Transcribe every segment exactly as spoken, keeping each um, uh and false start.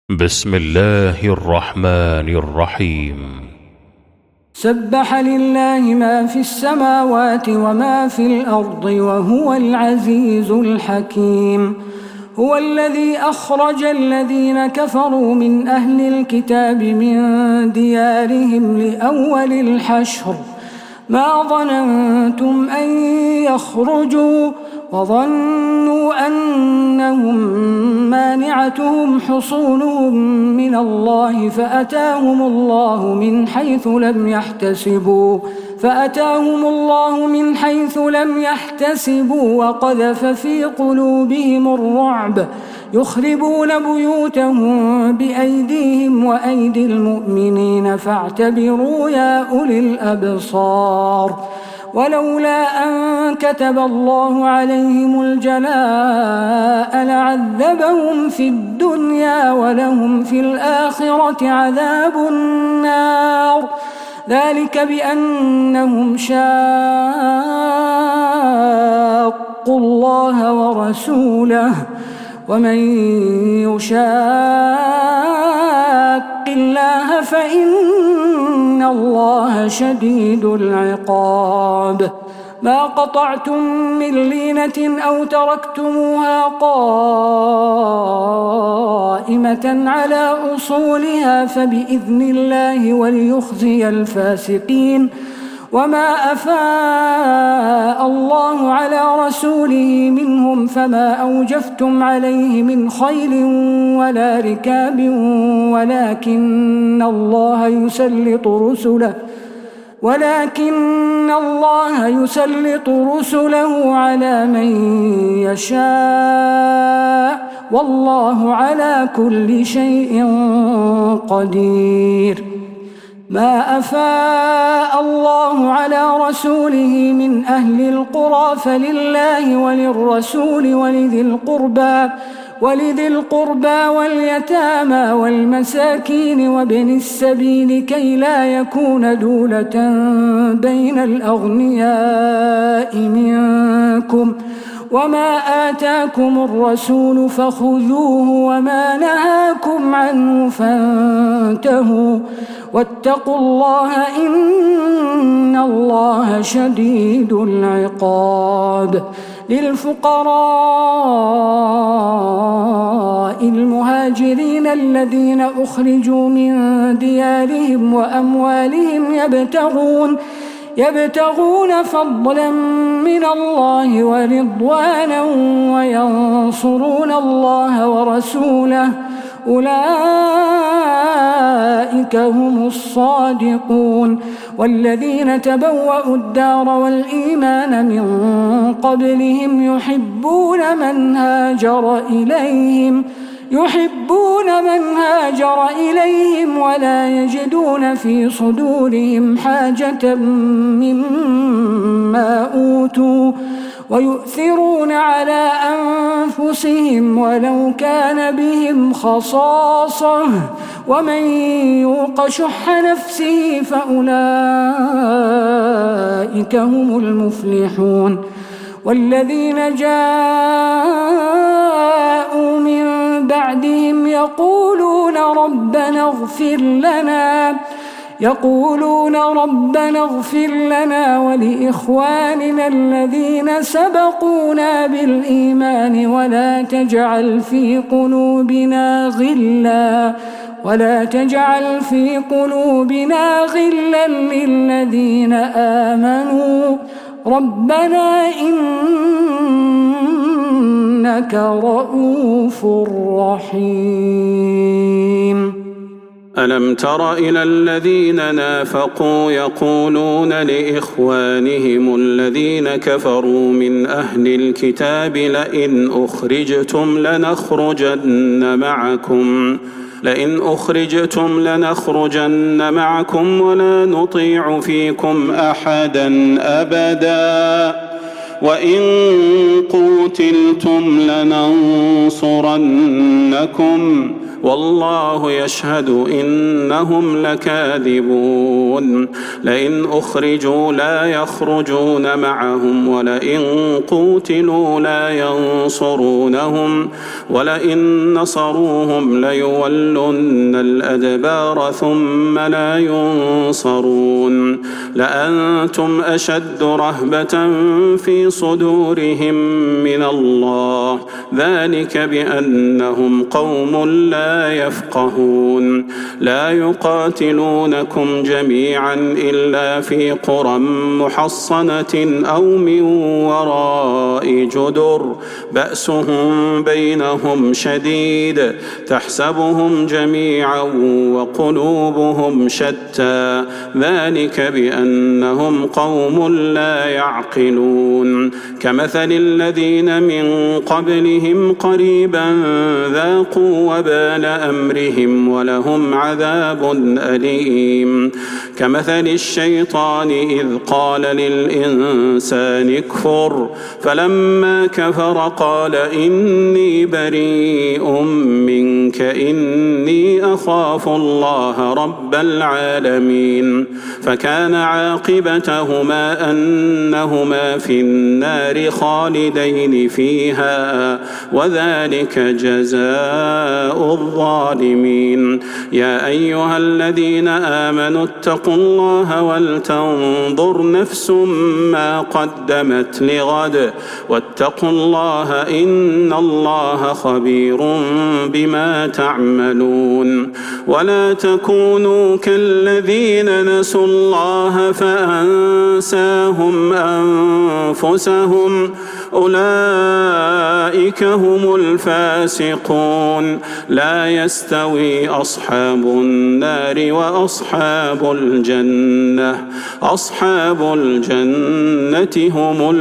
بسم الله الرحمن الرحيم. سبح لله ما في السماوات وما في الأرض وهو العزيز الحكيم. هو الذي أخرج الذين كفروا من أهل الكتاب من ديارهم لأول الحشر ما ظننتم أن يخرجوا وظنوا أنهم مانعتهم حصونهم من الله فأتاهم الله من حيث لم يحتسبوا فأتاهم الله من حيث لم يحتسبوا وقذف في قلوبهم الرعب يخربون بيوتهم بأيديهم وأيدي المؤمنين فاعتبروا يا أولي الأبصار. ولولا أن كتب الله عليهم الجلاء لعذبهم في الدنيا ولهم في الآخرة عذاب النار ذلك بأنهم شاقوا الله ورسوله ومن يشاق الله فإن الله شديد العقاب. ما قطعتم من لينة أو تركتموها قائمة على أصولها فبإذن الله وليخزي الفاسقين. وما أفاء الله على رسوله منهم فما أوجفتم عليه من خيل ولا ركاب ولكن الله يسلط رسله ولكن الله يسلط رسله على من يشاء والله على كل شيء قدير. ما أفاء الله على رسوله من أهل القرى فلله وللرسول ولذي القربى ولذي القربى واليتامى والمساكين وابن السبيل كي لا يكون دولة بين الأغنياء منكم. وما آتاكم الرسول فخذوه وما نهاكم عنه فانتهوا واتقوا الله إن الله شديد العقاب. للفقراء المهاجرين الذين أخرجوا من ديارهم وأموالهم يبتغون يبتغون فضلا من الله ورضوانا وينصرون الله ورسوله أولئك هم الصادقون. والذين تبوأوا الدار والإيمان من قبلهم يحبون من هاجر إليهم يحبون من هاجر إليهم ولا يجدون في صدورهم حاجة مما أوتوا ويؤثرون على أنفسهم ولو كان بهم خصاصة ومن يوق شح نفسه فأولئك هم المفلحون. والذين جاءوا من بعدهم يقولون ربنا اغفر لنا يقولون ربنا اغفر لنا ولإخواننا الذين سبقونا بالإيمان ولا تجعل في قلوبنا غلا ولا تجعل في قلوبنا غلا للذين آمنوا ربنا إنك رؤوف رحيم. ألم تر إلى الذين نافقوا يقولون لإخوانهم الذين كفروا من أهل الكتاب لئن أخرجتم لنخرجن معكم لئن أخرجتم لنخرجن معكم ولا نطيع فيكم أحدا أبدا وإن قوتلتم لننصرنكم والله يشهد إنهم لكاذبون لئن أخرجوا لا يخرجون معهم ولئن قوتلوا لا ينصرونهم ولئن نصروهم ليولن الأدبار ثم لا ينصرون لأنتم أشد رهبة في صدورهم من الله ذلك بأنهم قوم لا يفقهون لا يقاتلونكم جميعا إلا في قرى محصنة أو من وراء جدر بأسهم بينهم شديد تحسبهم جميعا وقلوبهم شتى ذلك بأنهم قوم لا يعقلون كمثل الذين من قبلهم قريبا ذاقوا وبال أمرهم ولهم عذاب أليم كمثل الشيطان إذ قال للإنسان اكفر فلما كفر قال إني بريء منك إني أخاف الله رب العالمين فكان عاقبتهما أنهما في النار خالدين فيها وذلك جزاء الظالمين يا أيها الذين آمنوا اتقوا الله ولتنظر نفس ما قدمت لغد واتقوا الله إن الله خبير بما تعملون ولا تكونوا كالذين نسوا الله فأنساهم أنفسهم أولئك هم الفاسقون لا يستوي أصحاب النار وأصحاب الجنة أصحاب الجنة هم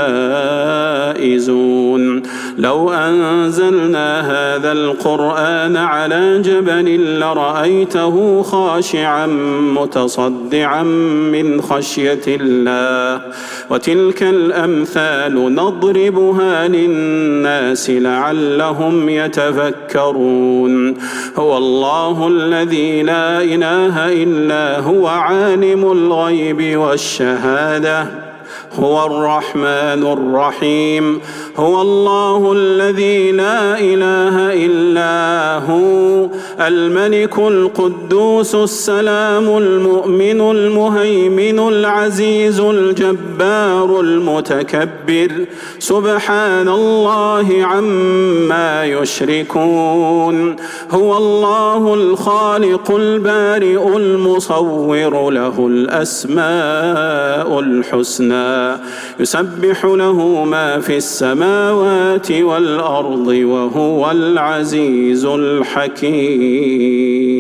الفائزون لو أنزلنا هذا القرآن على جبل لرأيته خاشعا متصدعا من خشية الله وتلك الأمثال نضربها للناس لعلهم يتفكرون هو الله الذي لا إله إلا هو عالم الغيب والشهادة هو الرحمن الرحيم هو الله الذي لا إله إلا هو الملك القدوس السلام المؤمن المهيمن العزيز الجبار المتكبر سبحان الله عما يشركون هو الله الخالق البارئ المصور له الأسماء الحسنى يسبح له ما في السماوات والأرض وهو العزيز الحكيم.